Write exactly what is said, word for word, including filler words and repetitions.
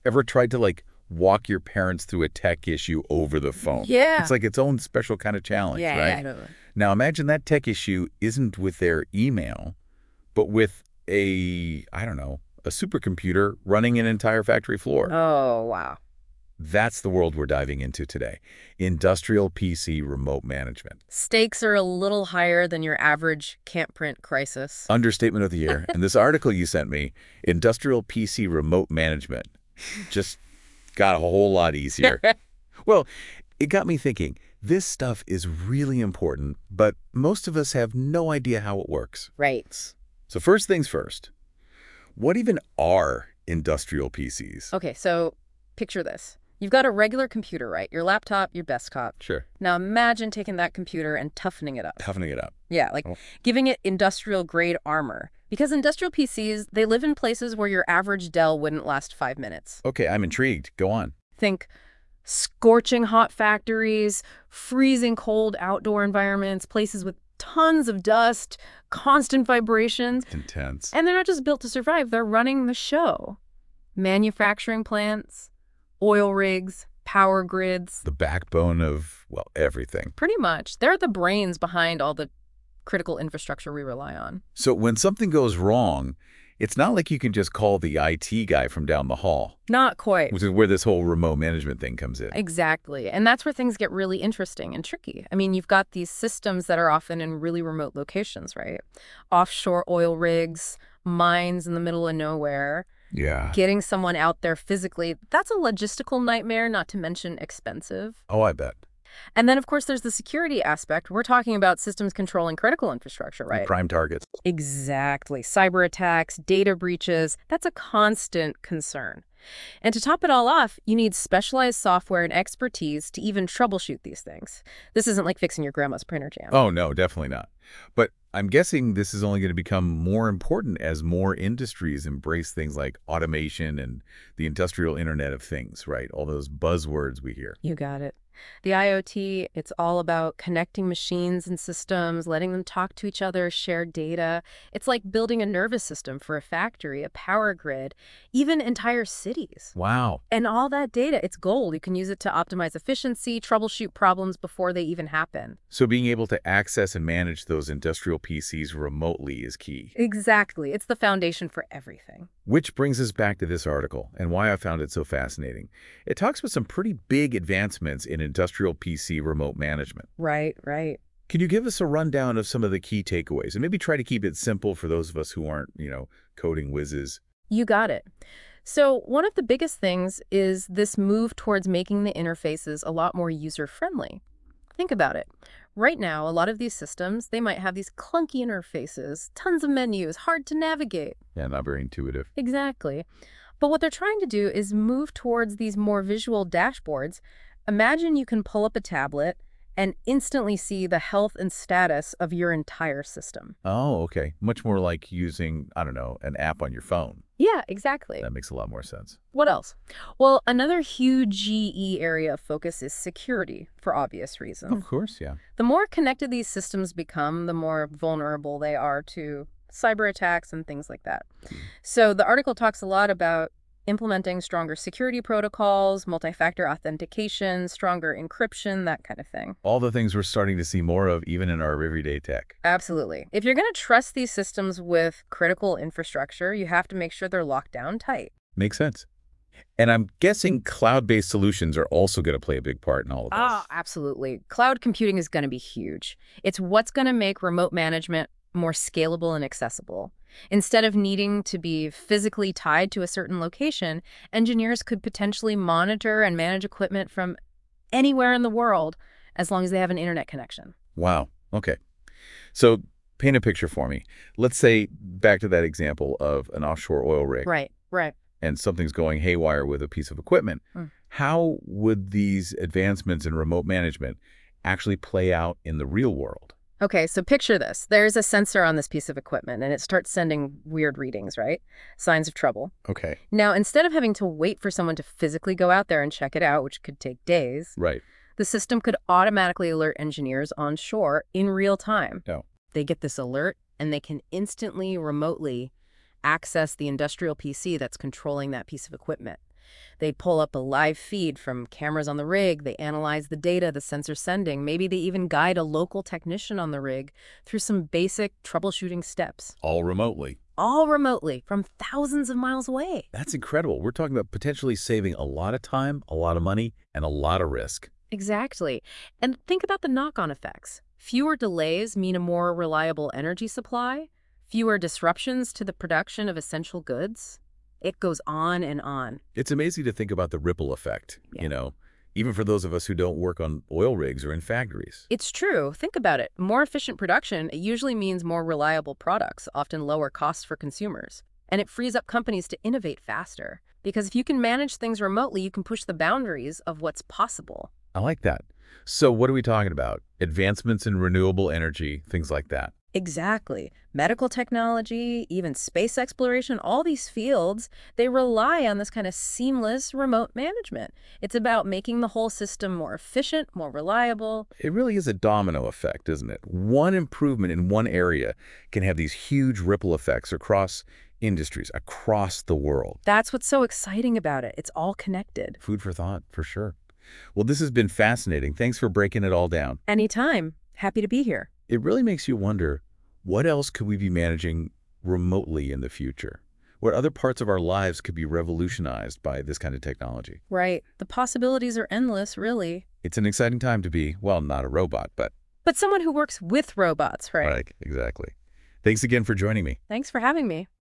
Ever tried to, like, walk your parents through a tech issue over the phone? Yeah. It's like its own special kind of challenge, Yeah, right? yeah, totally. Now, imagine that tech issue isn't with their email, but with a, I don't know, a supercomputer running an entire factory floor. Oh, wow. That's the world we're diving into today. Industrial P C remote management. Stakes are a little higher than your average can't print crisis. Understatement of the year. And this article you sent me, Industrial P C remote management, just got a whole lot easier. Well, it got me thinking, this stuff is really important, but most of us have no idea how it works. Right. So first things first, what even are industrial P Cs? Okay, so picture this. You've got a regular computer, right? Your laptop, your desktop. Sure. Now imagine taking that computer and toughening it up. Toughening it up. Yeah, like Oh. giving it industrial-grade armor. Because industrial P Cs, they live in places where your average Dell wouldn't last five minutes. Okay, I'm intrigued. Go on. Think scorching hot factories, freezing cold outdoor environments, places with tons of dust, constant vibrations. Intense. And they're not just built to survive, they're running the show. Manufacturing plants, oil rigs, power grids. The backbone of, well, everything. Pretty much. They're the brains behind all the critical infrastructure we rely on. So when something goes wrong, it's not like you can just call the I T guy from down the hall, Not quite. which is where this whole remote management thing comes in. Exactly. And that's where things get really interesting and tricky. I mean, you've got these systems that are often in really remote locations, right? Offshore oil rigs, mines in the middle of nowhere. Yeah. Getting someone out there physically, that's a logistical nightmare, not to mention expensive. Oh, I bet. And then, of course, there's the security aspect. We're talking about systems controlling critical infrastructure, right? Prime targets. Exactly. Cyber attacks, data breaches, that's a constant concern. And to top it all off, you need specialized software and expertise to even troubleshoot these things. This isn't like fixing your grandma's printer jam. Oh, no, definitely not. But I'm guessing this is only going to become more important as more industries embrace things like automation and the industrial Internet of Things, right? All those buzzwords we hear. You got it. The I O T, it's all about connecting machines and systems, letting them talk to each other, share data. It's like building a nervous system for a factory, a power grid, even entire cities. Wow. And all that data, it's gold. You can use it to optimize efficiency, troubleshoot problems before they even happen. So being able to access and manage those industrial P Cs remotely is key. Exactly. It's the foundation for everything. Which brings us back to this article and why I found it so fascinating. It talks about some pretty big advancements in industrial P C remote management. Right, right. Can you give us a rundown of some of the key takeaways and maybe try to keep it simple for those of us who aren't, you know, coding whizzes? You got it. So one of the biggest things is this move towards making the interfaces a lot more user-friendly. Think about it. Right now, a lot of these systems, they might have these clunky interfaces, tons of menus, hard to navigate. Yeah, not very intuitive. Exactly. But what they're trying to do is move towards these more visual dashboards. Imagine you can pull up a tablet and instantly see the health and status of your entire system. Oh, okay. Much more like using, I don't know, an app on your phone. Yeah, exactly. That makes a lot more sense. What else? Well, another huge G E area of focus is security, for obvious reasons. Of course, yeah. The more connected these systems become, the more vulnerable they are to cyber attacks and things like that. So the article talks a lot about implementing stronger security protocols, multi-factor authentication, stronger encryption, that kind of thing. All the things we're starting to see more of even in our everyday tech. Absolutely. If you're going to trust these systems with critical infrastructure, you have to make sure they're locked down tight. Makes sense. And I'm guessing cloud-based solutions are also going to play a big part in all of this. Ah, absolutely. Cloud computing is going to be huge. It's what's going to make remote management more scalable and accessible. Instead of needing to be physically tied to a certain location, engineers could potentially monitor and manage equipment from anywhere in the world as long as they have an internet connection. Wow. Okay. So paint a picture for me. Let's say, back to that example of an offshore oil rig. Right, right. And something's going haywire with a piece of equipment. Mm. How would these advancements in remote management actually play out in the real world? Okay, so picture this. There's a sensor on this piece of equipment, and it starts sending weird readings, right? Signs of trouble. Okay. Now, instead of having to wait for someone to physically go out there and check it out, which could take days, Right. the system could automatically alert engineers on shore in real time. No. They get this alert, and they can instantly, remotely access the industrial P C that's controlling that piece of equipment. They pull up a live feed from cameras on the rig, they analyze the data the sensor's sending, maybe they even guide a local technician on the rig through some basic troubleshooting steps. All remotely. All remotely, from thousands of miles away. That's incredible. We're talking about potentially saving a lot of time, a lot of money, and a lot of risk. Exactly. And think about the knock-on effects. Fewer delays mean a more reliable energy supply, fewer disruptions to the production of essential goods. It goes on and on. It's amazing to think about the ripple effect, Yeah. you know, even for those of us who don't work on oil rigs or in factories. It's true. Think about it. More efficient production it usually means more reliable products, often lower costs for consumers. And it frees up companies to innovate faster. Because if you can manage things remotely, you can push the boundaries of what's possible. I like that. So what are we talking about? Advancements in renewable energy, things like that. Exactly. Medical technology, even space exploration, all these fields, they rely on this kind of seamless remote management. It's about making the whole system more efficient, more reliable. It really is a domino effect, isn't it? One improvement in one area can have these huge ripple effects across industries, across the world. That's what's so exciting about it. It's all connected. Food for thought, for sure. Well, this has been fascinating. Thanks for breaking it all down. Anytime. Happy to be here. It really makes you wonder, what else could we be managing remotely in the future? What other parts of our lives could be revolutionized by this kind of technology? Right. The possibilities are endless, really. It's an exciting time to be, well, not a robot, but... But someone who works with robots, right? Right, exactly. Thanks again for joining me. Thanks for having me.